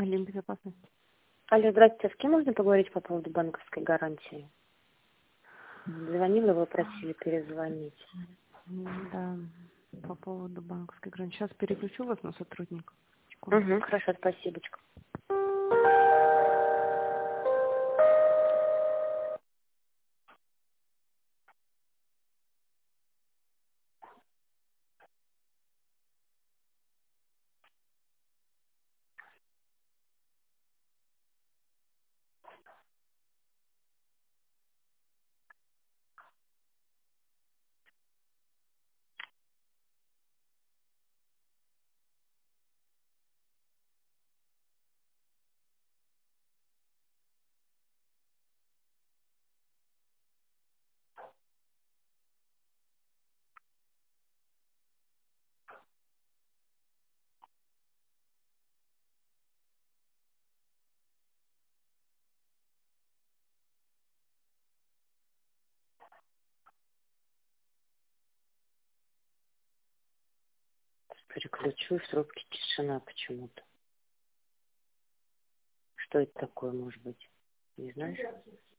Алим, безопасность. Алло, здравствуйте, с кем можно поговорить по поводу банковской гарантии? Звонила, вы просили перезвонить. Да, по поводу банковской гарантии. Сейчас переключу вас на сотрудника. Секунду. Угу, хорошо, спасибо. Переключу, и в трубке тишина почему-то. Что это такое, может быть? Не знаешь?